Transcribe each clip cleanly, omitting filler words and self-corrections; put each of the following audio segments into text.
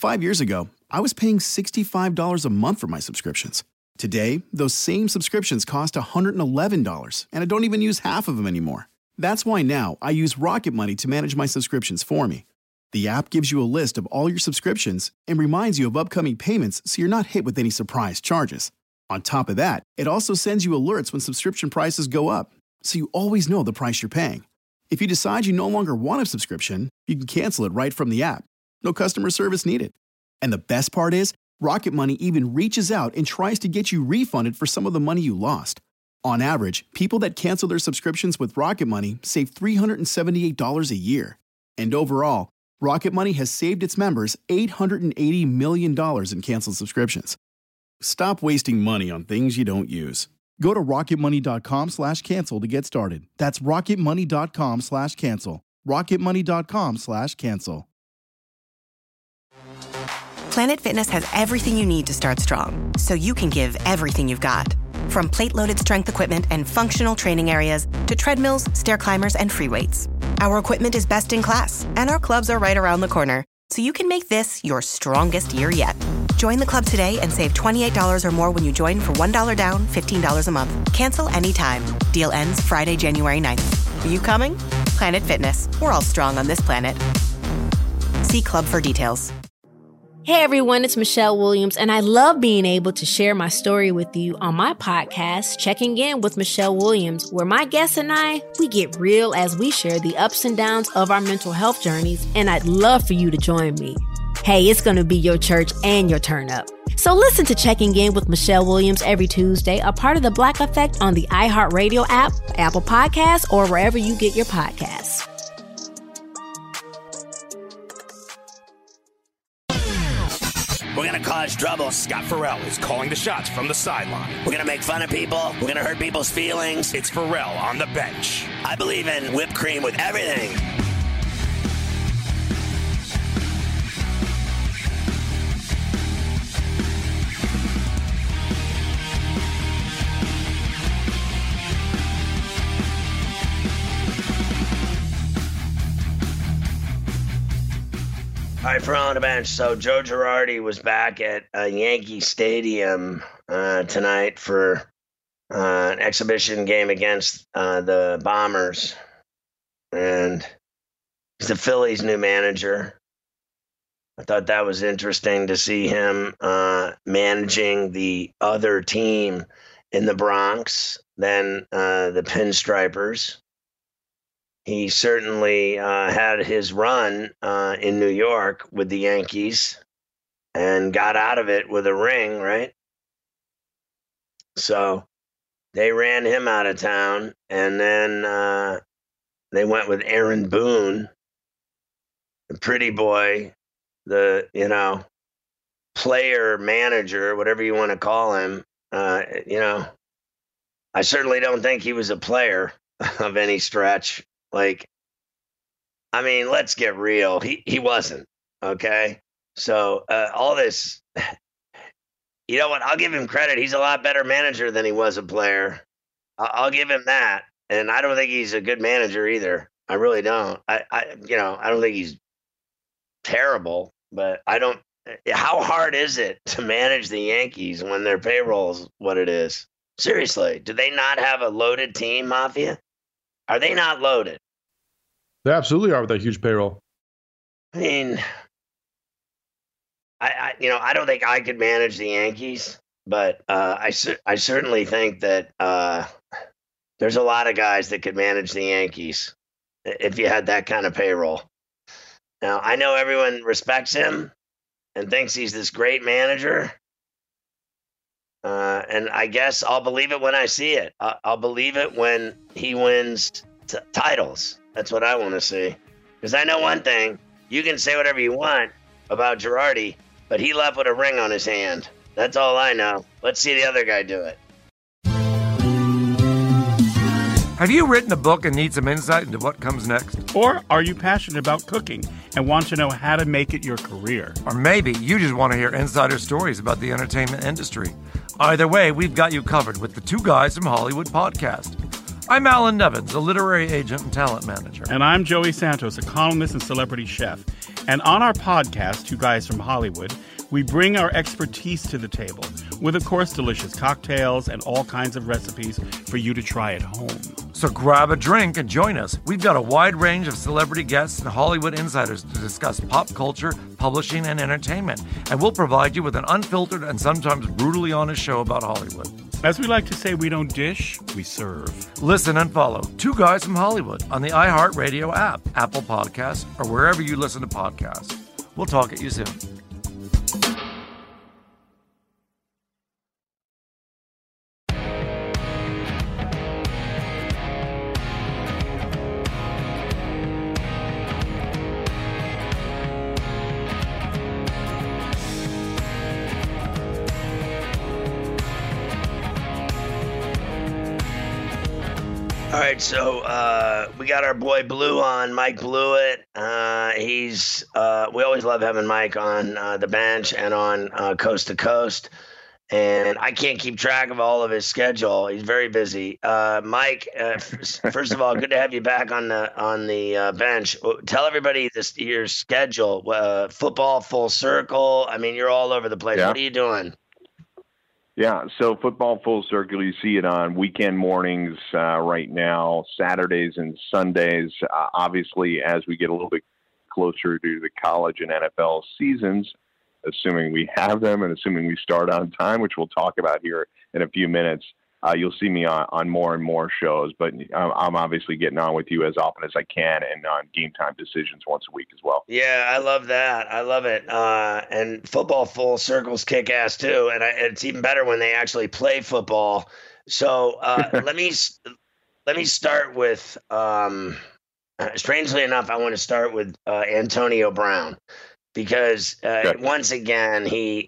5 years ago, I was paying $65 a month for my subscriptions. Today, those same subscriptions cost $111, and I don't even use half of them anymore. That's why now I use Rocket Money to manage my subscriptions for me. The app gives you a list of all your subscriptions and reminds you of upcoming payments so you're not hit with any surprise charges. On top of that, it also sends you alerts when subscription prices go up, so you always know the price you're paying. If you decide you no longer want a subscription, you can cancel it right from the app. No customer service needed. And the best part is, Rocket Money even reaches out and tries to get you refunded for some of the money you lost. On average, people that cancel their subscriptions with Rocket Money save $378 a year. And overall, Rocket Money has saved its members $880 million in canceled subscriptions. Stop wasting money on things you don't use. Go to rocketmoney.com/cancel to get started. That's rocketmoney.com/cancel. rocketmoney.com/cancel. Planet Fitness has everything you need to start strong, so you can give everything you've got. From plate-loaded strength equipment and functional training areas to treadmills, stair climbers, and free weights. Our equipment is best in class, and our clubs are right around the corner, so you can make this your strongest year yet. Join the club today and save $28 or more when you join for $1 down, $15 a month. Cancel anytime. Deal ends Friday, January 9th. Are you coming? Planet Fitness. We're all strong on this planet. See club for details. Hey everyone, it's Michelle Williams, and I love being able to share my story with you on my podcast, Checking In with Michelle Williams, where my guests and I, we get real as we share the ups and downs of our mental health journeys, and I'd love for you to join me. Hey, it's going to be your church and your turn up. So listen to Checking In with Michelle Williams every Tuesday, a part of the Black Effect on the iHeartRadio app, Apple Podcasts, or wherever you get your podcasts. We're going to cause trouble. Scott Farrell is calling the shots from the sideline. We're going to make fun of people. We're going to hurt people's feelings. It's Farrell on the bench. I believe in whipped cream with everything. All right, Farrell on the bench. So Joe Girardi was back at Yankee Stadium tonight for an exhibition game against the Bombers. And he's the Phillies' new manager. I thought that was interesting to see him managing the other team in the Bronx than the Pinstripers. He certainly had his run in New York with the Yankees and got out of it with a ring, right? So they ran him out of town, and then they went with Aaron Boone, the pretty boy, the, player manager, whatever you want to call him. I certainly don't think he was a player of any stretch. Let's get real. He wasn't, okay? So all this, you know what? I'll give him credit. He's a lot better manager than he was a player. I'll give him that. And I don't think he's a good manager either. I really don't. I don't think he's terrible, but I don't. How hard is it to manage the Yankees when their payroll's what it is? Seriously, do they not have a loaded team, Mafia? Are they not loaded? They absolutely are with that huge payroll. I mean, I don't think I could manage the Yankees, but I certainly think that there's a lot of guys that could manage the Yankees if you had that kind of payroll. Now, I know everyone respects him and thinks he's this great manager. And I guess I'll believe it when I see it. I'll believe it when he wins titles. That's what I want to see. Because I know one thing. You can say whatever you want about Girardi, but he left with a ring on his hand. That's all I know. Let's see the other guy do it. Have you written a book and need some insight into what comes next? Or are you passionate about cooking and want to know how to make it your career? Or maybe you just want to hear insider stories about the entertainment industry. Either way, we've got you covered with the Two Guys from Hollywood podcast. I'm Alan Nevins, a literary agent and talent manager. And I'm Joey Santos, a columnist and celebrity chef. And on our podcast, Two Guys from Hollywood, we bring our expertise to the table with, of course, delicious cocktails and all kinds of recipes for you to try at home. So grab a drink and join us. We've got a wide range of celebrity guests and Hollywood insiders to discuss pop culture, publishing, and entertainment. And we'll provide you with an unfiltered and sometimes brutally honest show about Hollywood. As we like to say, we don't dish, we serve. Listen and follow Two Guys from Hollywood on the iHeartRadio app, Apple Podcasts, or wherever you listen to podcasts. We'll talk at you soon. All right, so we got our boy Blue on, Mike Blewett. We always love having Mike on the bench and on Coast to Coast, and I can't keep track of all of his schedule. He's very busy. Mike, first of all, good to have you back on the bench. Tell everybody your schedule. Football full circle. I mean, you're all over the place. Yeah. What are you doing? Yeah, so Football Full Circle, you see it on weekend mornings right now, Saturdays and Sundays. Obviously, as we get a little bit closer to the college and NFL seasons, assuming we have them and assuming we start on time, which we'll talk about here in a few minutes, you'll see me on more and more shows. But I'm obviously getting on with you as often as I can and on Game Time Decisions once a week as well. Yeah, I love that. I love it. And Football Full Circle's kick-ass too. And it's even better when they actually play football. So let me start with, strangely enough, I want to start with Antonio Brown. Because once again,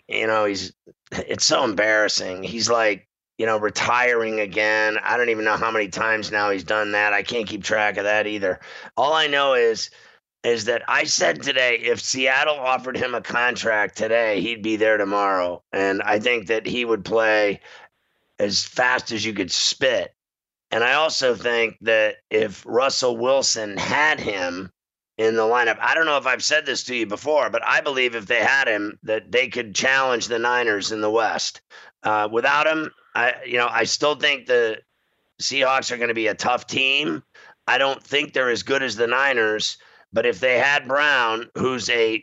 it's so embarrassing. He's like, retiring again. I don't even know how many times now he's done that. I can't keep track of that either. All I know is that I said today, if Seattle offered him a contract today, he'd be there tomorrow. And I think that he would play as fast as you could spit. And I also think that if Russell Wilson had him in the lineup, I don't know if I've said this to you before, but I believe if they had him, that they could challenge the Niners in the West. Without him, I still think the Seahawks are going to be a tough team. I don't think they're as good as the Niners, but if they had Brown, who's a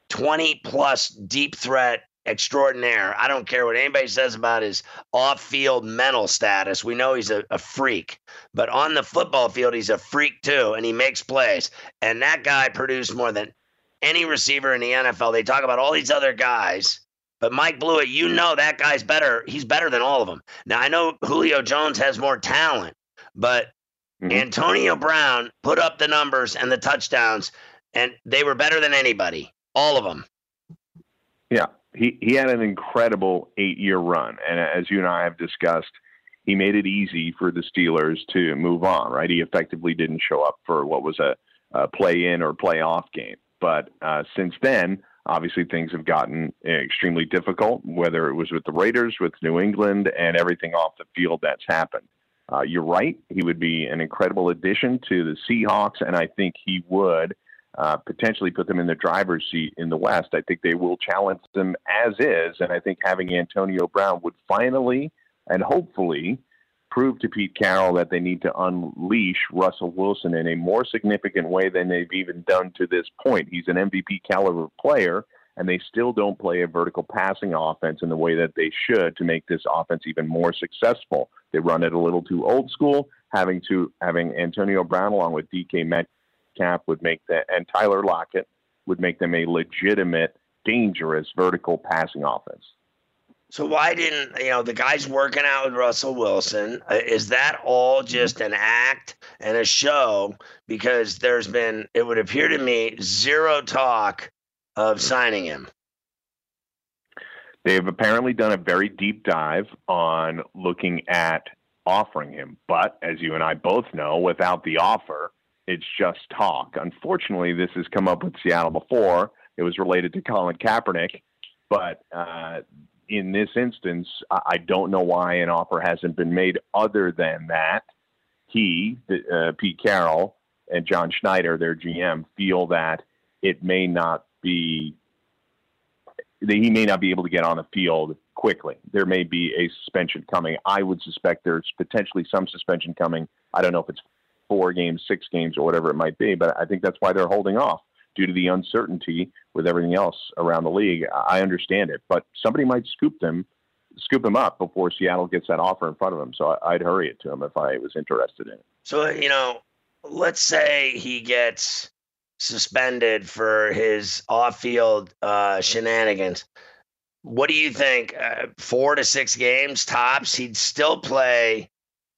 20-plus deep threat extraordinaire, I don't care what anybody says about his off-field mental status. We know he's a freak, but on the football field, he's a freak too, and he makes plays. And that guy produced more than any receiver in the NFL. They talk about all these other guys. But Mike Blewett, that guy's better. He's better than all of them. Now, I know Julio Jones has more talent, but Antonio Brown put up the numbers and the touchdowns, and they were better than anybody, all of them. Yeah, he had an incredible 8-year run. And as you and I have discussed, he made it easy for the Steelers to move on, right? He effectively didn't show up for what was a play-in or play-off game. But since then, obviously, things have gotten extremely difficult, whether it was with the Raiders, with New England, and everything off the field that's happened. You're right. He would be an incredible addition to the Seahawks, and I think he would potentially put them in the driver's seat in the West. I think they will challenge them as is, and I think having Antonio Brown would finally and hopefully prove to Pete Carroll that they need to unleash Russell Wilson in a more significant way than they've even done to this point. He's an MVP caliber player, and they still don't play a vertical passing offense in the way that they should to make this offense even more successful. They run it a little too old school. Having Antonio Brown along with DK Metcalf and Tyler Lockett would make them a legitimate, dangerous vertical passing offense. So why didn't, the guy's working out with Russell Wilson? Is that all just an act and a show? Because there's been, it would appear to me, zero talk of signing him. They've apparently done a very deep dive on looking at offering him. But as you and I both know, without the offer, it's just talk. Unfortunately, this has come up with Seattle before. It was related to Colin Kaepernick. But in this instance, I don't know why an offer hasn't been made other than that. Pete Carroll, and John Schneider, their GM, feel that it may not be that he may not be able to get on the field quickly. There may be a suspension coming. I would suspect there's potentially some suspension coming. I don't know if it's 4 games, 6 games, or whatever it might be, but I think that's why they're holding off due to the uncertainty with everything else around the league. I understand it, but somebody might scoop him up before Seattle gets that offer in front of him. So I'd hurry it to him if I was interested in it. So, let's say he gets suspended for his off-field shenanigans. What do you think? 4 to 6 games tops? He'd still play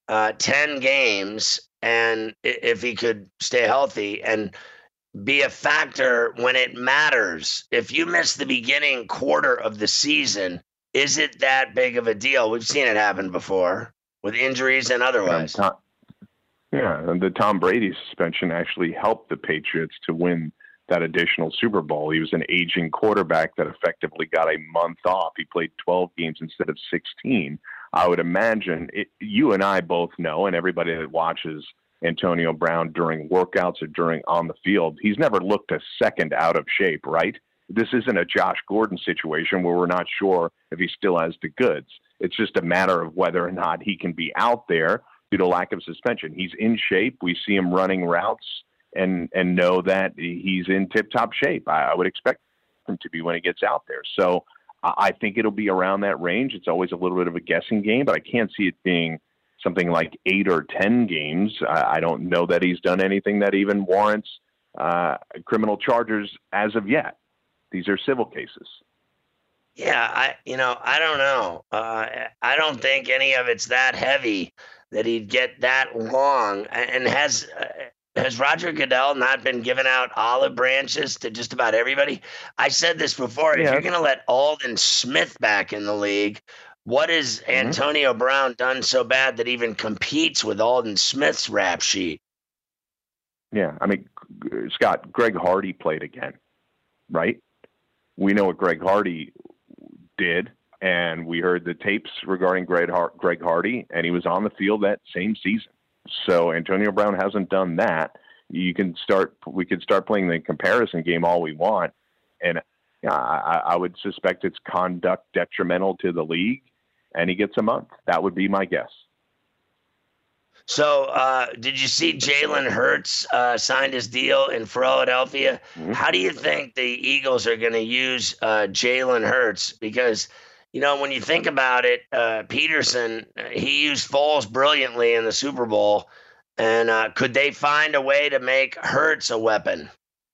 10 games, and if he could stay healthy and be a factor when it matters. If you miss the beginning quarter of the season, is it that big of a deal? We've seen it happen before with injuries and otherwise. And the Tom Brady suspension actually helped the Patriots to win that additional Super Bowl. He was an aging quarterback that effectively got a month off. He played 12 games instead of 16. I would imagine you and I both know, and everybody that watches Antonio Brown during workouts or during on the field, he's never looked a second out of shape, right? This isn't a Josh Gordon situation where we're not sure if he still has the goods. It's just a matter of whether or not he can be out there due to lack of suspension. He's in shape. We see him running routes and know that he's in tip-top shape. I would expect him to be when he gets out there. So I think it'll be around that range. It's always a little bit of a guessing game, but I can't see it being something like 8 or 10 games. I don't know that he's done anything that even warrants criminal charges as of yet. These are civil cases. Yeah, I don't know. I don't think any of it's that heavy that he'd get that long. And has Roger Goodell not been giving out olive branches to just about everybody? I said this before. If you're going to let Aldon Smith back in the league, what has Antonio Brown done so bad that even competes with Aldon Smith's rap sheet? Yeah, I mean, Scott, Greg Hardy played again, right? We know what Greg Hardy did, and we heard the tapes regarding Greg Hardy, and he was on the field that same season. So Antonio Brown hasn't done that. We could start playing the comparison game all we want, and I would suspect it's conduct detrimental to the league, and he gets a month. That would be my guess. So did you see Jalen Hurts signed his deal in Philadelphia? Mm-hmm. How do you think the Eagles are going to use Jalen Hurts? Because, when you think about it, Peterson, he used Foles brilliantly in the Super Bowl. And could they find a way to make Hurts a weapon?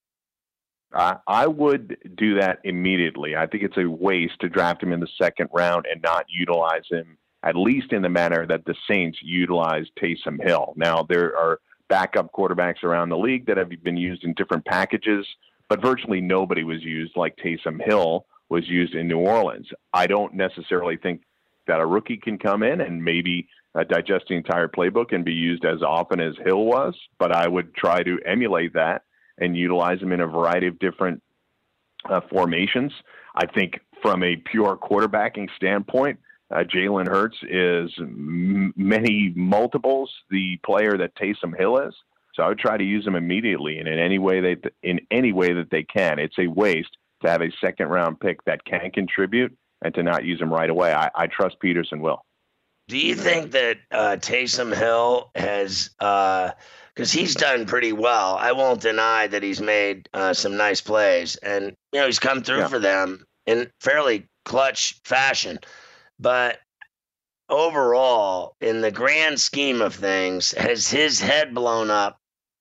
I would do that immediately. I think it's a waste to draft him in the second round and not utilize him, at least in the manner that the Saints utilized Taysom Hill. Now, there are backup quarterbacks around the league that have been used in different packages, but virtually nobody was used like Taysom Hill was used in New Orleans. I don't necessarily think that a rookie can come in and maybe digest the entire playbook and be used as often as Hill was, but I would try to emulate that and utilize him in a variety of different formations. I think from a pure quarterbacking standpoint, Jalen Hurts is many multiples the player that Taysom Hill is. So I would try to use him immediately and in any way that they can. It's a waste to have a second round pick that can contribute and to not use him right away. I trust Peterson will. Do you think that Taysom Hill has, because he's done pretty well. I won't deny that he's made some nice plays, and he's come through for them in fairly clutch fashion. But overall, in the grand scheme of things, has his head blown up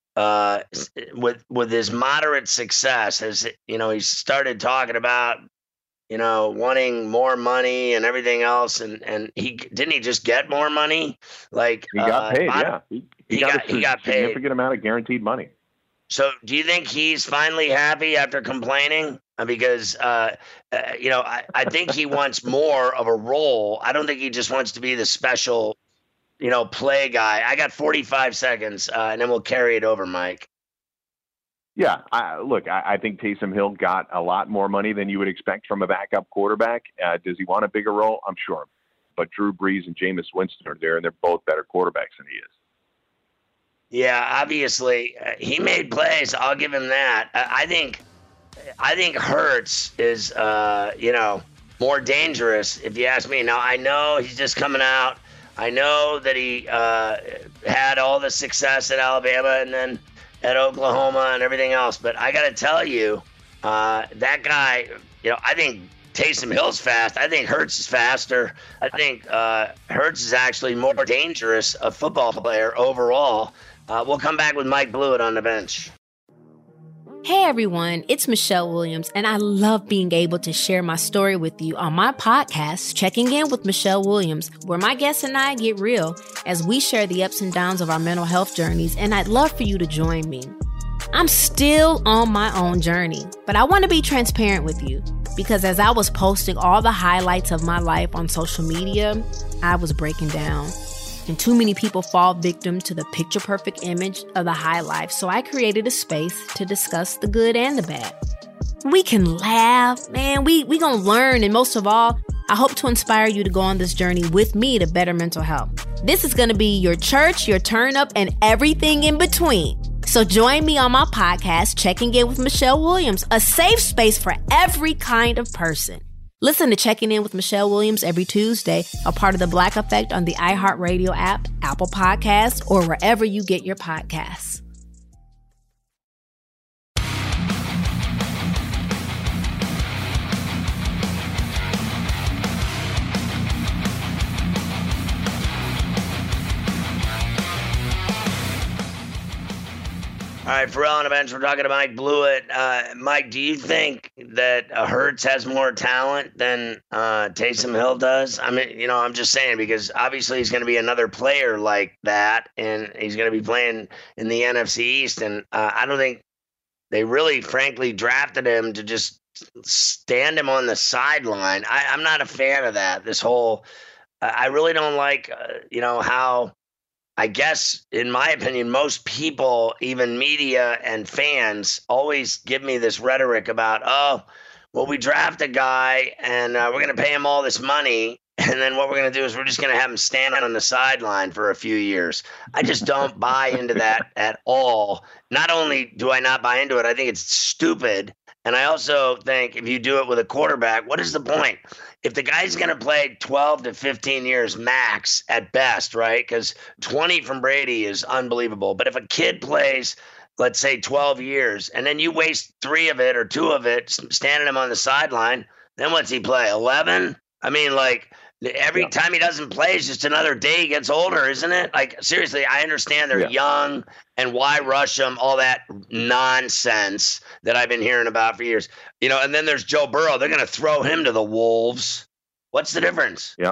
with his moderate success? Has he started talking about wanting more money and everything else, and he just get more money? Like he got paid, he got paid a significant amount of guaranteed money. So, do you think he's finally happy after complaining? Because I think he wants more of a role. I don't think he just wants to be the special, play guy. I got 45 seconds, and then we'll carry it over, Mike. Yeah, I think Taysom Hill got a lot more money than you would expect from a backup quarterback. Does he want a bigger role? I'm sure. But Drew Brees and Jameis Winston are there, and they're both better quarterbacks than he is. Yeah, obviously he made plays. I'll give him that. I think Hurts is more dangerous if you ask me. Now I know he's just coming out. I know that he had all the success at Alabama and then at Oklahoma and everything else. But I got to tell you, that guy, I think Taysom Hill's fast. I think Hurts is faster. I think Hurts is actually more dangerous a football player overall. We'll come back with Mike Blewett on the bench. Hey everyone, it's Michelle Williams, and I love being able to share my story with you on my podcast, Checking In with Michelle Williams, where my guests and I get real as we share the ups and downs of our mental health journeys, and I'd love for you to join me. I'm still on my own journey, but I want to be transparent with you because as I was posting all the highlights of my life on social media, I was breaking down. And too many people fall victim to the picture-perfect image of the high life, so I created a space to discuss the good and the bad. We can laugh, man, we gonna learn, and most of all, I hope to inspire you to go on this journey with me to better mental health. This is gonna be your church, your turn-up, and everything in between. So join me on my podcast, Checking In with Michelle Williams, a safe space for every kind of person. Listen to Checking In with Michelle Williams every Tuesday, a part of the Black Effect on the iHeartRadio app, Apple Podcasts, or wherever you get your podcasts. All right, Pharrell on the bench. We're talking to Mike Blewett. Mike, do you think that Hurts has more talent than Taysom Hill does? I mean, I'm just saying because obviously he's going to be another player like that, and he's going to be playing in the NFC East. And I don't think they really, frankly, drafted him to just stand him on the sideline. I'm not a fan of that. This whole I really don't like, how. I guess, in my opinion, most people, even media and fans, always give me this rhetoric about, we draft a guy and we're going to pay him all this money. And then what we're going to do is we're just going to have him stand on the sideline for a few years. I just don't buy into that at all. Not only do I not buy into it, I think it's stupid. And I also think if you do it with a quarterback, what is the point? If the guy's going to play 12 to 15 years max at best, right? Because 20 from Brady is unbelievable. But if a kid plays, let's say 12 years, and then you waste 3 of it or 2 of it standing him on the sideline, then what's he play, 11? I mean, every time he doesn't play is just another day he gets older, isn't it? Seriously, I understand they're young and why rush them, all that nonsense that I've been hearing about for years. And then there's Joe Burrow. They're going to throw him to the wolves. What's the difference? Yeah,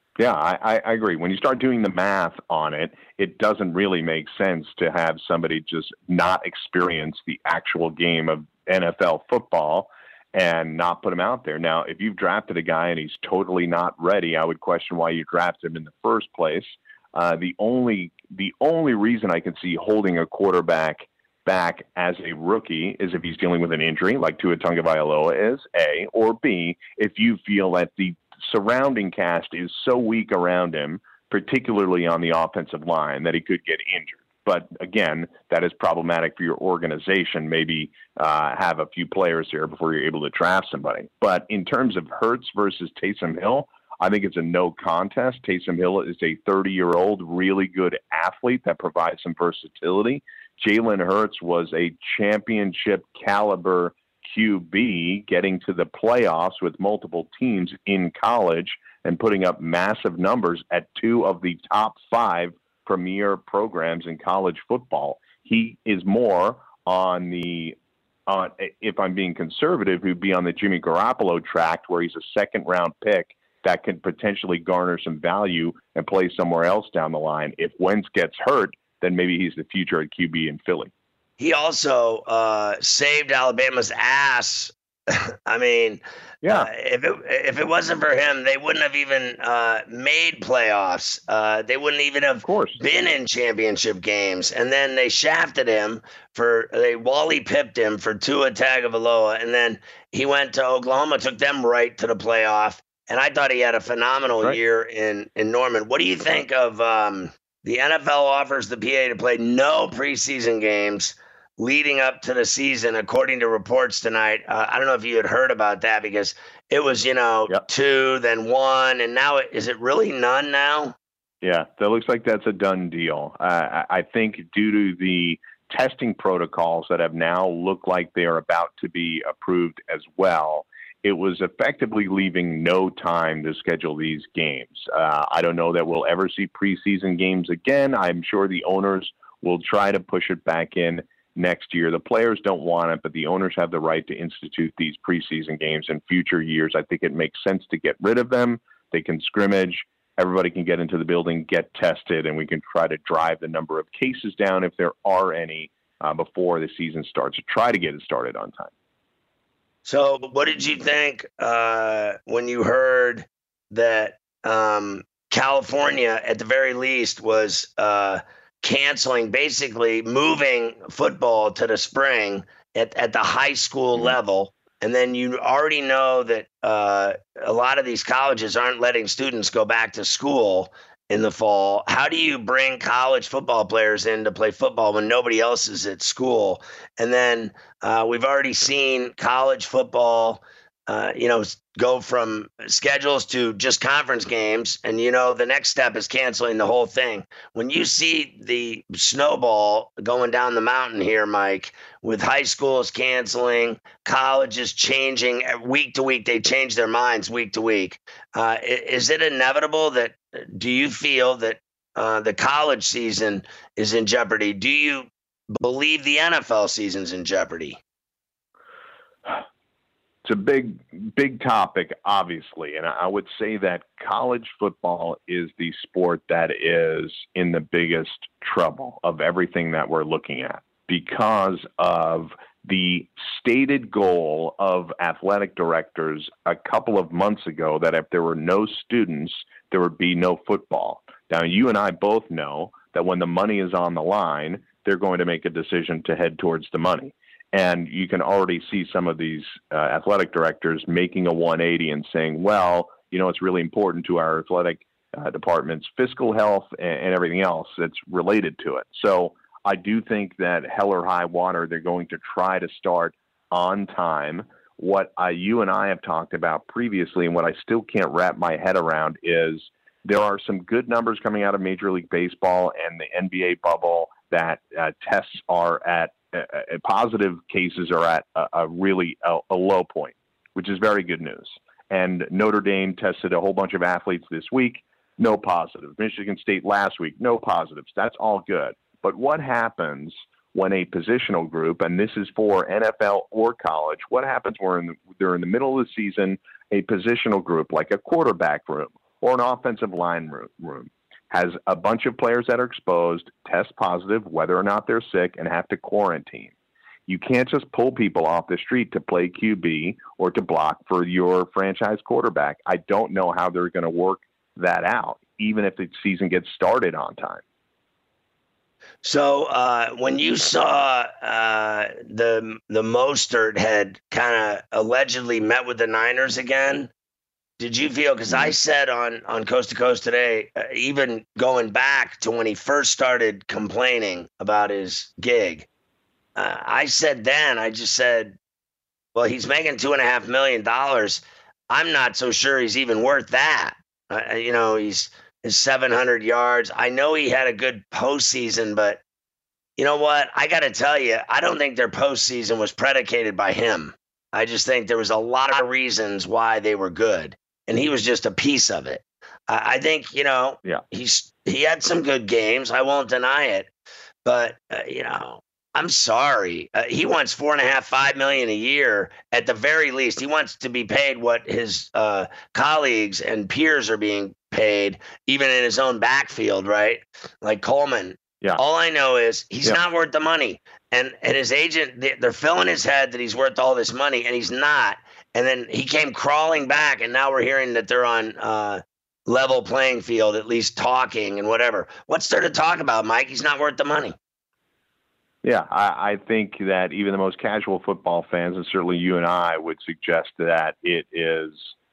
I agree. When you start doing the math on it, it doesn't really make sense to have somebody just not experience the actual game of NFL football and not put him out there. Now, if you've drafted a guy and he's totally not ready, I would question why you drafted him in the first place. The only reason I can see holding a quarterback back as a rookie is if he's dealing with an injury, like Tua Tagovailoa is, A, or B, if you feel that the surrounding cast is so weak around him, particularly on the offensive line, that he could get injured. But again, that is problematic for your organization. Maybe have a few players here before you're able to draft somebody. But in terms of Hurts versus Taysom Hill, I think it's a no contest. Taysom Hill is a 30-year-old, really good athlete that provides some versatility. Jalen Hurts was a championship caliber QB getting to the playoffs with multiple teams in college and putting up massive numbers at 2 of the top 5 premier programs in college football. He is more on the, if I'm being conservative, he'd be on the Jimmy Garoppolo track where he's a second-round pick that can potentially garner some value and play somewhere else down the line. If Wentz gets hurt, then maybe he's the future at QB in Philly. He also saved Alabama's ass. I mean, if it wasn't for him, they wouldn't have even made playoffs. They wouldn't even have been in championship games. And then they shafted him they Wally pipped him for Tua Tagovailoa. And then he went to Oklahoma, took them right to the playoff. And I thought he had a phenomenal year in Norman. What do you think of the NFL offers the PA to play no preseason games leading up to the season, according to reports tonight. I don't know if you had heard about that, because it was, Yep. 2, then 1, and now is it really none now? Yeah, that looks like that's a done deal. I think due to the testing protocols that have now looked like they are about to be approved as well, it was effectively leaving no time to schedule these games. I don't know that we'll ever see preseason games again. I'm sure the owners will try to push it back in next year. The players don't want it, but the owners have the right to institute these preseason games in future years. I think it makes sense to get rid of them. They can scrimmage. Everybody can get into the building, get tested, and we can try to drive the number of cases down, if there are any, before the season starts, to try to get it started on time. So what did you think when you heard that California, at the very least, was canceling, basically moving football to the spring at the high school level? And then you already know that a lot of these colleges aren't letting students go back to school in the fall. How do you bring college football players in to play football when nobody else is at school? And then we've already seen college football, go from schedules to just conference games. And, the next step is canceling the whole thing. When you see the snowball going down the mountain here, Mike, with high schools canceling, colleges changing week to week, they change their minds week to week. Is it inevitable do you feel that the college season is in jeopardy? Do you believe the NFL season's in jeopardy? It's a big topic, obviously, and I would say that college football is the sport that is in the biggest trouble of everything that we're looking at, because of the stated goal of athletic directors a couple of months ago that if there were no students, there would be no football. Now, you and I both know that when the money is on the line, they're going to make a decision to head towards the money. And you can already see some of these athletic directors making a 180 and saying, well, it's really important to our athletic department's fiscal health and everything else that's related to it. So I do think that hell or high water, they're going to try to start on time. What you and I have talked about previously, and what I still can't wrap my head around, is there are some good numbers coming out of Major League Baseball and the NBA bubble that tests are at positive cases are at a really low point, which is very good news. And Notre Dame tested a whole bunch of athletes this week, no positives. Michigan State last week, no positives. That's all good. But what happens when a positional group, and this is for NFL or college, what happens when they're in the middle of the season, a positional group like a quarterback room or an offensive line room has a bunch of players that are exposed, test positive, whether or not they're sick, and have to quarantine. You can't just pull people off the street to play QB or to block for your franchise quarterback. I don't know how they're going to work that out, even if the season gets started on time. So when you saw the Mostert had kind of allegedly met with the Niners again, did you feel, because I said on Coast to Coast today, even going back to when he first started complaining about his gig, I said then, I just said, well, he's making $2.5 million. I'm not so sure he's even worth that. He's 700 yards. I know he had a good postseason, but you know what? I got to tell you, I don't think their postseason was predicated by him. I just think there was a lot of reasons why they were good, and he was just a piece of it. I think, he had some good games. I won't deny it, but, I'm sorry. He wants $4.5 million a year at the very least. He wants to be paid what his colleagues and peers are being paid, even in his own backfield, right? Like Coleman. Yeah. All I know is he's not worth the money. And his agent, they're filling his head that he's worth all this money, and he's not. And then he came crawling back, and now we're hearing that they're on level playing field, at least talking and whatever. What's there to talk about, Mike? He's not worth the money. Yeah, I think that even the most casual football fans, and certainly you and I, would suggest that it is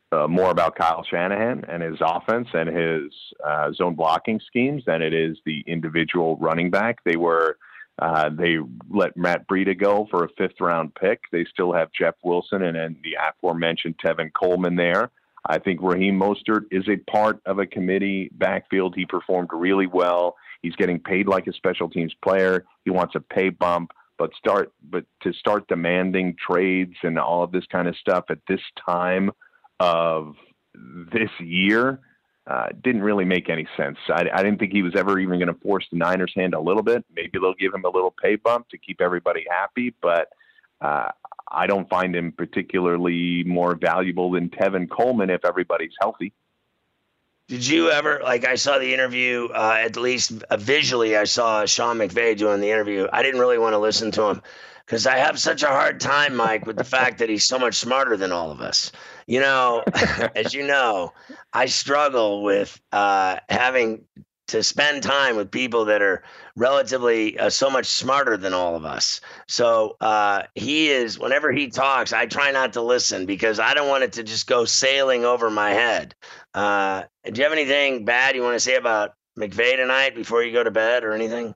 more about Kyle Shanahan and his offense and his zone blocking schemes than it is the individual running back. They let Matt Breida go for a 5th-round pick. They still have Jeff Wilson and then the aforementioned Tevin Coleman there. I think Raheem Mostert is a part of a committee backfield. He performed really well. He's getting paid like a special teams player. He wants a pay bump, but to start demanding trades and all of this kind of stuff at this time of this year didn't really make any sense. I didn't think he was ever even going to force the Niners' hand a little bit. Maybe they'll give him a little pay bump to keep everybody happy, but I don't find him particularly more valuable than Tevin Coleman if everybody's healthy. Did you ever, I saw the interview, at least visually, I saw Sean McVay doing the interview. I didn't really want to listen to him because I have such a hard time, Mike, with the fact that he's so much smarter than all of us. You know, as you know, I struggle with having to spend time with people that are relatively so much smarter than all of us. So he is, whenever he talks, I try not to listen because I don't want it to just go sailing over my head. Do you have anything bad you want to say about McVay tonight before you go to bed or anything?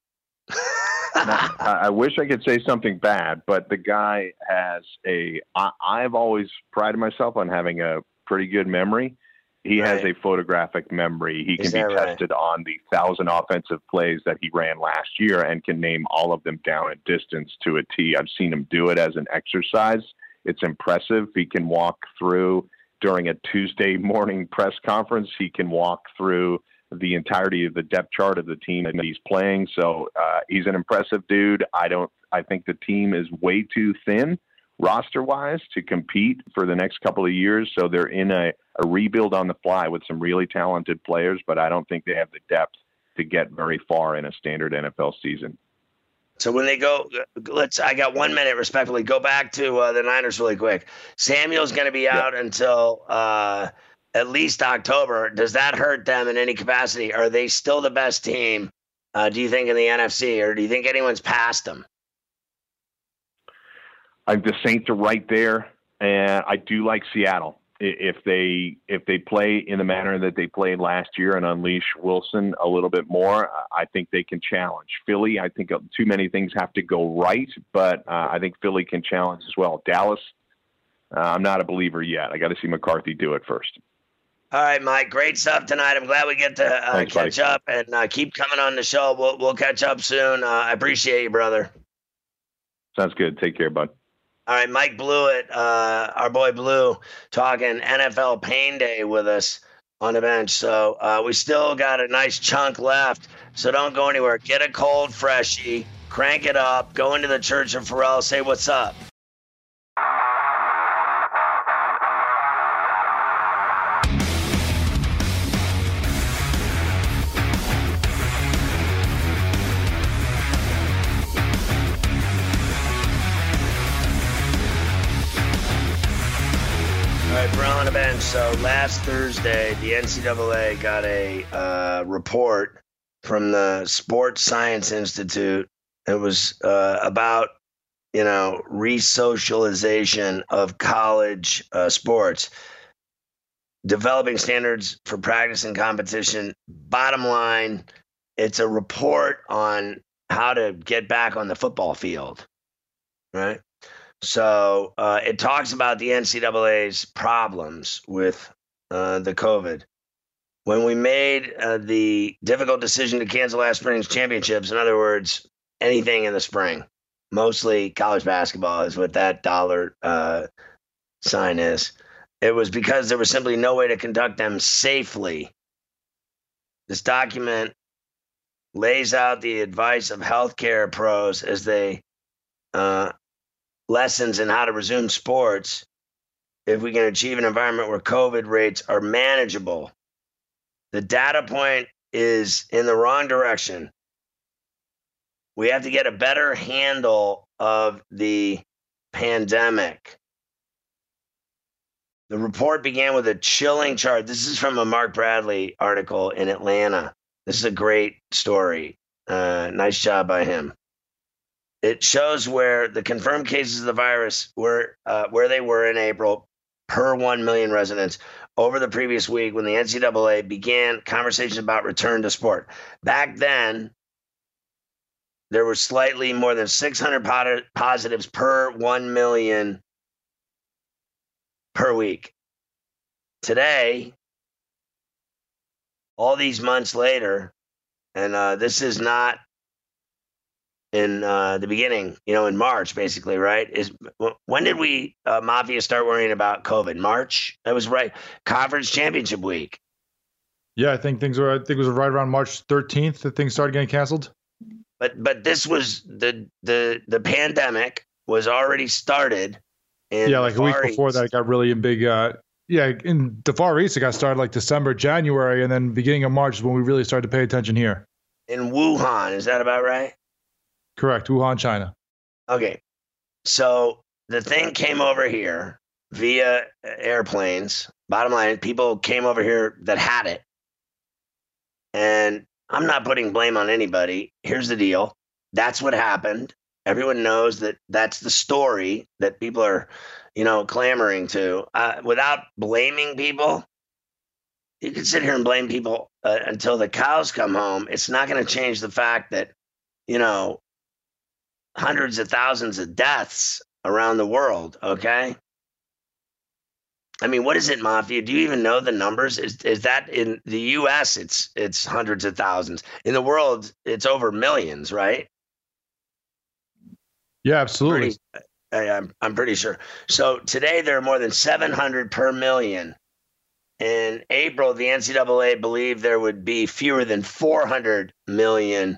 I wish I could say something bad, but the guy has I've always prided myself on having a pretty good memory. He has a photographic memory. He can be tested on the 1,000 offensive plays that he ran last year and can name all of them down at distance to a T. I've seen him do it as an exercise. It's impressive. He can walk through during a Tuesday morning press conference. He can walk through the entirety of the depth chart of the team that he's playing. So he's an impressive dude. I think the team is way too thin roster-wise to compete for the next couple of years. So they're in a rebuild on the fly with some really talented players, but I don't think they have the depth to get very far in a standard NFL season. So when they go, I got 1 minute, respectfully. Go back to the Niners really quick. Samuel's going to be out until at least October. Does that hurt them in any capacity? Are they still the best team, do you think, in the NFC, or do you think anyone's passed them? I think the Saints are right there, and I do like Seattle. If they play in the manner that they played last year and unleash Wilson a little bit more, I think they can challenge. Philly, I think too many things have to go right, but I think Philly can challenge as well. Dallas, I'm not a believer yet. I got to see McCarthy do it first. All right, Mike, great stuff tonight. I'm glad we get to catch up and keep coming on the show. We'll catch up soon. I appreciate you, brother. Sounds good. Take care, bud. All right, Mike Blewett, our boy Blue, talking NFL Pain Day with us on the bench. So we still got a nice chunk left, so don't go anywhere. Get a cold freshie, crank it up, go into the Church of Pharrell, say what's up. Pharrell on the bench. So last Thursday, the NCAA got a report from the Sports Science Institute. It was about, resocialization of college sports, developing standards for practice and competition. Bottom line, it's a report on how to get back on the football field, right? So it talks about the NCAA's problems with the COVID. When we made the difficult decision to cancel last spring's championships, in other words, anything in the spring, mostly college basketball is what that dollar sign is, it was because there was simply no way to conduct them safely. This document lays out the advice of healthcare pros as they lessons in how to resume sports if we can achieve an environment where COVID rates are manageable. The data point is in the wrong direction. We have to get a better handle of the pandemic. The report began with a chilling chart. This is from a Mark Bradley article in Atlanta. This is a great story. Nice job by him. It shows where the confirmed cases of the virus were where they were in April per 1 million residents over the previous week when the NCAA began conversations about return to sport. Back then, there were slightly more than 600 positives per 1 million per week. Today, all these months later, and this is not in the beginning, in March, basically, right? When did we, Mafia, start worrying about COVID? March? That was right. Conference championship week. Yeah, I think it was right around March 13th that things started getting canceled. But this was the pandemic was already started. Like a week before that, it got really big. In the Far East, it got started like December, January, and then beginning of March is when we really started to pay attention here. In Wuhan, is that about right? Correct, Wuhan, China. Okay, so the thing came over here via airplanes. Bottom line, people came over here that had it. And I'm not putting blame on anybody. Here's the deal. That's what happened. Everyone knows that that's the story that people are, clamoring to. Without blaming people, you can sit here and blame people until the cows come home. It's not going to change the fact that, hundreds of thousands of deaths around the world, okay? I mean, what is it, Mafia? Do you even know the numbers? Is that in the U.S., it's hundreds of thousands. In the world, it's over millions, right? Yeah, absolutely. I'm pretty sure. So today, there are more than 700 per million. In April, the NCAA believed there would be fewer than 400 million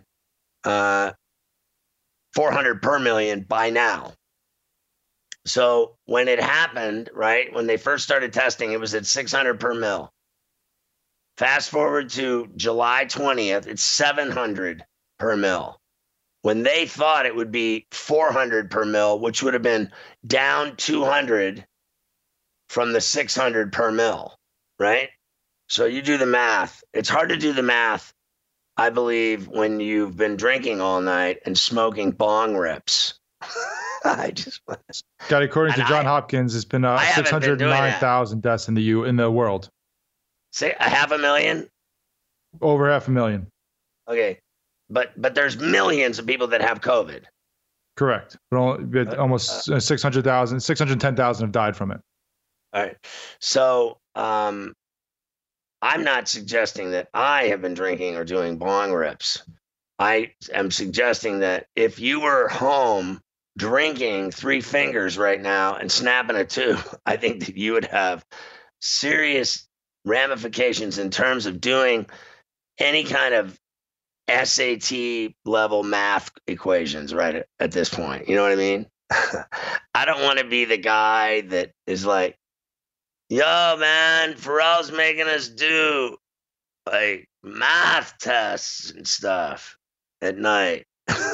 400 per million by now. So when it happened, right, when they first started testing, it was at 600 per mil. Fast forward to July 20th, it's 700 per mil. When they thought it would be 400 per mil, which would have been down 200 from the 600 per mil, right? So you do the math. It's hard to do the math, I believe, when you've been drinking all night and smoking bong rips. I just got, according to John Hopkins, it's been 609,000 deaths in the world. Say 500,000? Over 500,000. Okay, but there's millions of people that have COVID. Correct, but almost 610,000 have died from it. All right, so I'm not suggesting that I have been drinking or doing bong rips. I am suggesting that if you were home drinking 3 fingers right now and snapping a tube, I think that you would have serious ramifications in terms of doing any kind of SAT level math equations right at this point. You know what I mean? I don't want to be the guy that is like, yo, man, Pharrell's making us do like math tests and stuff at night.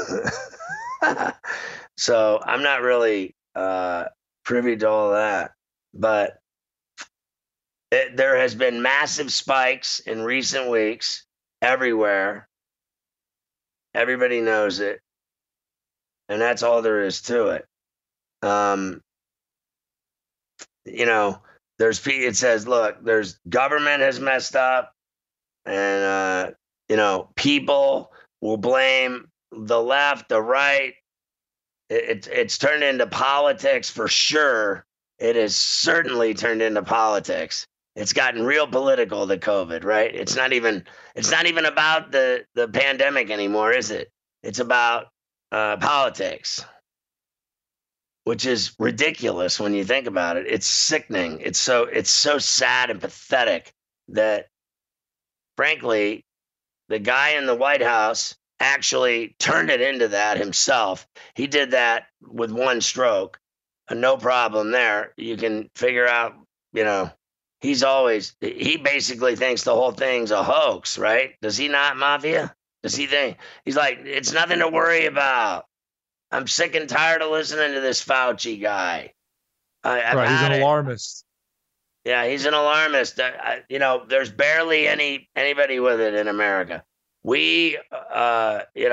So I'm not really privy to all that, but there has been massive spikes in recent weeks everywhere. Everybody knows it, and that's all there is to it. It says, look, there's government has messed up, and people will blame the left, the right. It's turned into politics for sure. It has certainly turned into politics. It's gotten real political, the COVID, right? It's not even about the pandemic anymore, is it? It's about politics, which is ridiculous when you think about it. It's sickening. It's so sad and pathetic that, frankly, the guy in the White House actually turned it into that himself. He did that with one stroke. No problem there. You can figure out, he basically thinks the whole thing's a hoax, right? Does he not, Mafia? Does he think? He's like, it's nothing to worry about. I'm sick and tired of listening to this Fauci guy. He's an alarmist. Yeah, he's an alarmist. There's barely anybody with it in America. We're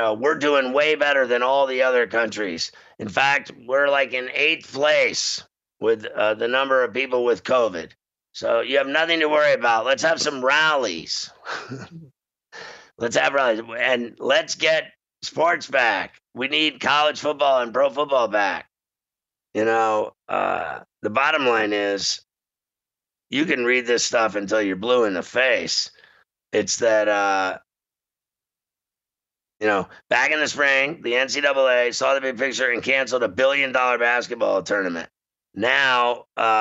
doing way better than all the other countries. In fact, we're like in 8th place with the number of people with COVID. So you have nothing to worry about. Let's have some rallies. Let's have rallies. And let's get sports back. We need college football and pro football back. The bottom line is you can read this stuff until you're blue in the face. It's that, back in the spring, the NCAA saw the big picture and canceled $1 billion basketball tournament. Now,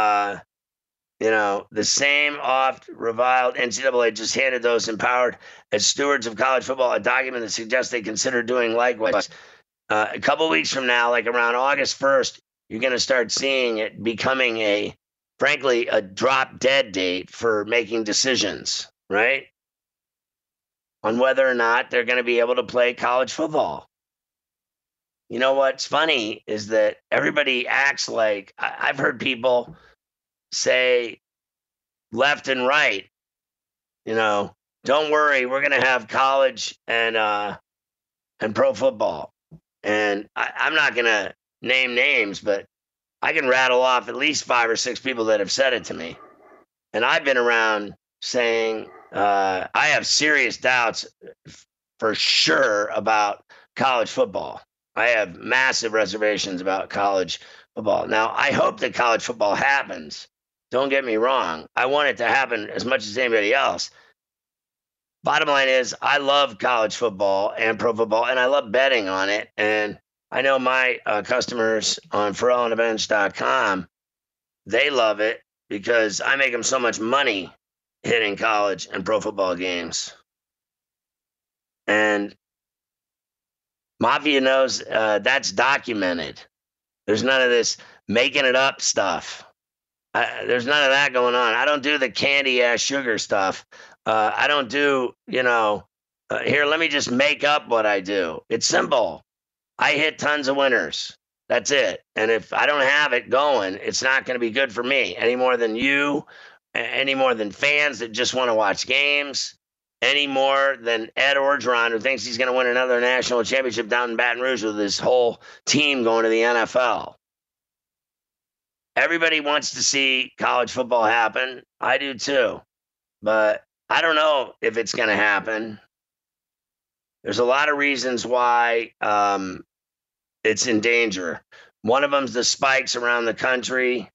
the same oft-reviled NCAA just handed those empowered as stewards of college football a document that suggests they consider doing likewise. A couple weeks from now, like around August 1st, you're going to start seeing it becoming frankly, a drop-dead date for making decisions, right? On whether or not they're going to be able to play college football. You know what's funny is that everybody acts like I've heard people say left and right, don't worry, we're going to have college and pro football. And I'm not going to name names, but I can rattle off at least 5 or 6 people that have said it to me. And I've been around saying I have serious doubts for sure about college football. I have massive reservations about college football. Now, I hope that college football happens. Don't get me wrong. I want it to happen as much as anybody else. Bottom line is I love college football and pro football, and I love betting on it. And I know my customers on FerrellOnTheBench.com, they love it because I make them so much money hitting college and pro football games. And Mafia knows that's documented. There's none of this making it up stuff. There's none of that going on. I don't do the candy ass sugar stuff. I don't do, here, let me just make up what I do. It's simple. I hit tons of winners. That's it. And if I don't have it going, it's not going to be good for me any more than you, any more than fans that just want to watch games, any more than Ed Orgeron, who thinks he's going to win another national championship down in Baton Rouge with his whole team going to the NFL. Everybody wants to see college football happen. I do too. But I don't know if it's going to happen. There's a lot of reasons why it's in danger. One of them's the spikes around the country.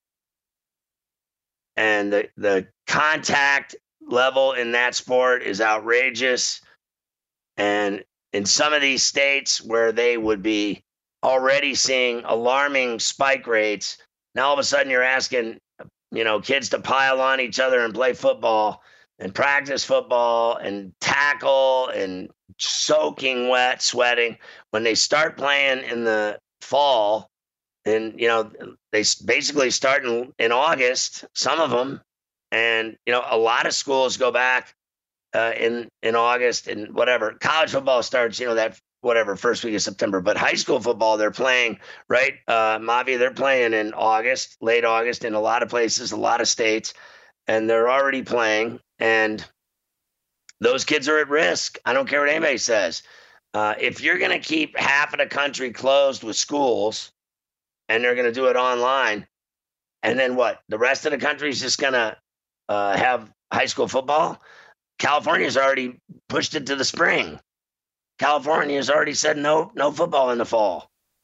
And the contact level in that sport is outrageous. And in some of these states where they would be already seeing alarming spike rates, now all of a sudden you're asking, kids to pile on each other and play football and practice football and tackle and soaking wet, sweating. When they start playing in the fall, and, they basically start in August, some of them. And, a lot of schools go back in August and whatever. College football starts, that first week of September. But high school football, they're playing, right? Mavi, they're playing in August, late August, in a lot of places, a lot of states. And they're already playing. And those kids are at risk. I don't care what anybody says. If you're going to keep half of the country closed with schools, and they're going to do it online, and then what? The rest of the country is just going to have high school football? California's already pushed it to the spring. California's already said no football in the fall.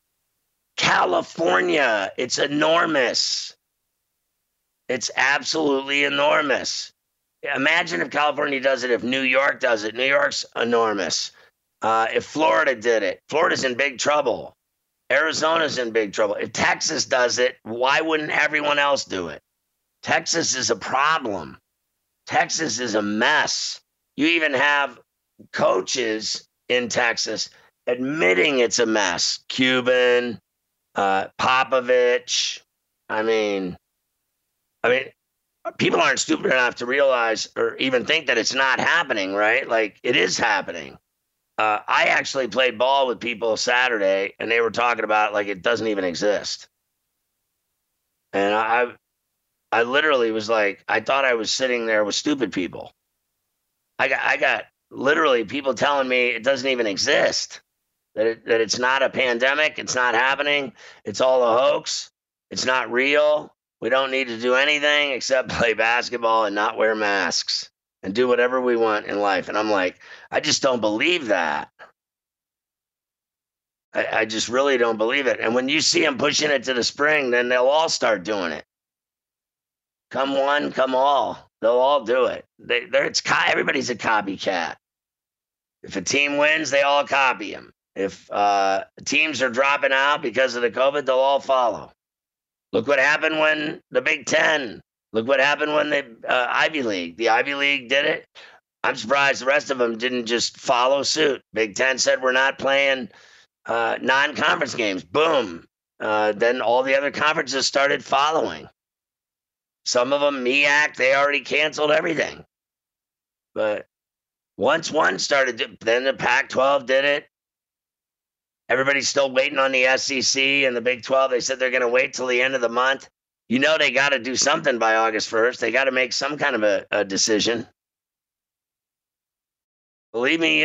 California, it's enormous. It's absolutely enormous. Imagine if California does it, if New York does it. New York's enormous. If Florida did it, Florida's in big trouble. Arizona's in big trouble. If Texas does it, why wouldn't everyone else do it? Texas is a problem. Texas is a mess. You even have coaches in Texas admitting it's a mess. Cuban, Popovich. I mean, people aren't stupid enough to realize or even think that it's not happening, right? Like, it is happening. I actually played ball with people Saturday, and they were talking about it like it doesn't even exist. And I literally was like, I thought I was sitting there with stupid people. I got literally people telling me it doesn't even exist, that it's not a pandemic, it's not happening, it's all a hoax, it's not real. We don't need to do anything except play basketball and not wear masks and do whatever we want in life. And I'm like, I just don't believe that. I just really don't believe it. And when you see them pushing it to the spring, then they'll all start doing it. Come one, come all. They'll all do it. Everybody's a copycat. If a team wins, they all copy them. If teams are dropping out because of the COVID, they'll all follow. Look what happened when the Big Ten. Look what happened when the Ivy League. The Ivy League did it. I'm surprised the rest of them didn't just follow suit. Big Ten said we're not playing non-conference games. Boom. Then all the other conferences started following. Some of them, MEAC, they already canceled everything. But once one started, then the Pac-12 did it. Everybody's still waiting on the SEC and the Big 12. They said they're going to wait till the end of the month. You know they got to do something by August 1st. They got to make some kind of a decision. Believe me,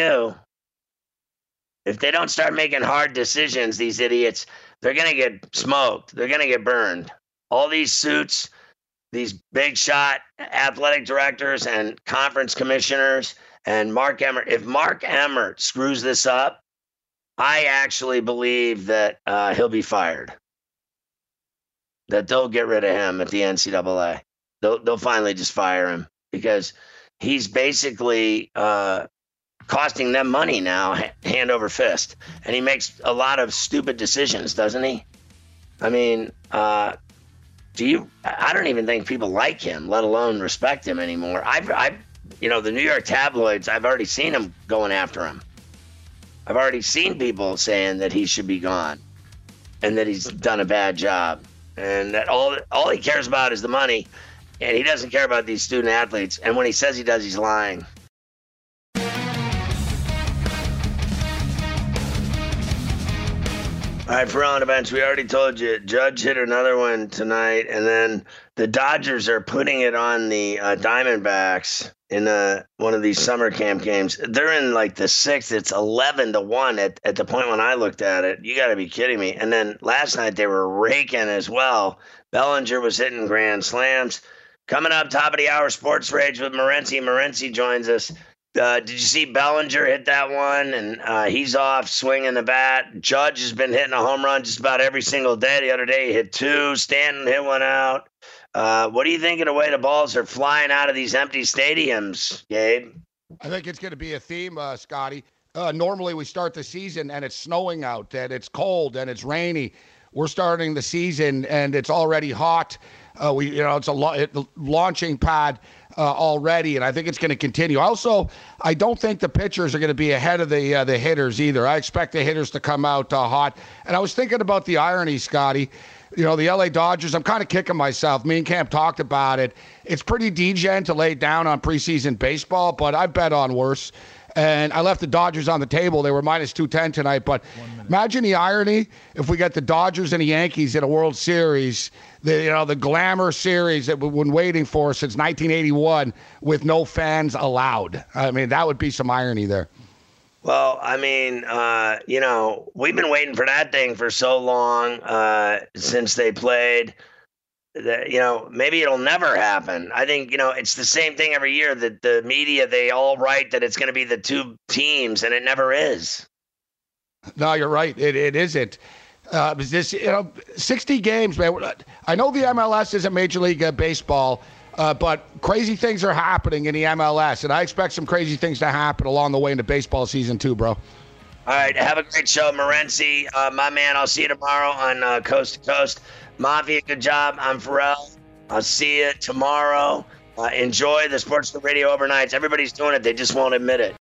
if they don't start making hard decisions, these idiots, they're going to get smoked. They're going to get burned. All these suits, these big shot athletic directors and conference commissioners and Mark Emmert. If Mark Emmert screws this up, I actually believe that he'll be fired. That they'll get rid of him at the NCAA. They'll finally just fire him because he's basically costing them money now, hand over fist. And he makes a lot of stupid decisions, doesn't he? I mean, I don't even think people like him, let alone respect him anymore. The New York tabloids, I've already seen them going after him. I've already seen people saying that he should be gone and that he's done a bad job and that all he cares about is the money and he doesn't care about these student athletes. And when he says he does, he's lying. All right, for on events, we already told you, Judge hit another one tonight, and then the Dodgers are putting it on the Diamondbacks in one of these summer camp games. They're in like the sixth. It's 11-1 at the point when I looked at it. You got to be kidding me. And then last night they were raking as well. Bellinger was hitting grand slams. Coming up, top of the hour, Sports Rage with Morency. Morency joins us. Did you see Bellinger hit that one? And he's off swinging the bat. Judge has been hitting a home run just about every single day. The other day he hit two. Stanton hit one out. What do you think of the way the balls are flying out of these empty stadiums, Gabe? I think it's going to be a theme, Scotty. Normally we start the season and it's snowing out and it's cold and it's rainy. We're starting the season and it's already hot. It's a launching pad already, and I think it's going to continue. Also, I don't think the pitchers are going to be ahead of the hitters either. I expect the hitters to come out hot. And I was thinking about the irony, Scotty. The LA Dodgers, I'm kind of kicking myself. Me and Camp talked about it. It's pretty degen to lay down on preseason baseball, but I bet on worse. And I left the Dodgers on the table. They were minus 210 tonight. But imagine the irony if we get the Dodgers and the Yankees in a World Series, the glamour series that we've been waiting for since 1981 with no fans allowed. I mean, that would be some irony there. Well, I mean, we've been waiting for that thing for so long since they played. Maybe it'll never happen. I think, it's the same thing every year that the media, they all write that it's going to be the two teams, and it never is. No, you're right. It isn't. 60 games, man. I know the MLS isn't Major League Baseball, but crazy things are happening in the MLS, and I expect some crazy things to happen along the way into baseball season too, bro. All right, have a great show, Morency. My man, I'll see you tomorrow on Coast to Coast. Mafia, good job. I'm Pharrell. I'll see you tomorrow. Enjoy the Sports Radio overnights. Everybody's doing it. They just won't admit it.